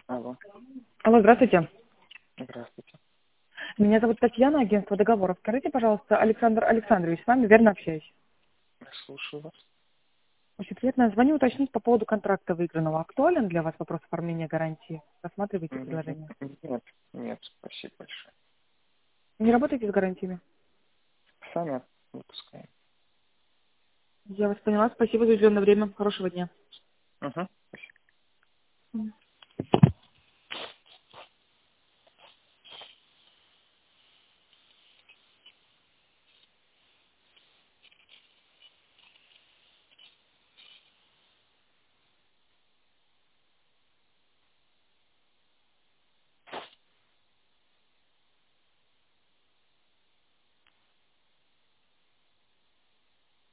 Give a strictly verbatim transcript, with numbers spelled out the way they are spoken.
Алло, Алло, здравствуйте. здравствуйте. Меня зовут Татьяна, агентство договоров. Скажите, пожалуйста, Александр Александрович, с вами верно общаюсь? Я слушаю вас. Очень приятно. Звоню уточнить по поводу контракта выигранного. Актуален для вас вопрос оформления гарантии? Рассматриваете М, предложение? Нет, нет, спасибо большое. Не работаете с гарантиями? Сами выпускаем. Я вас поняла. Спасибо за уделенное время. Хорошего дня. Угу.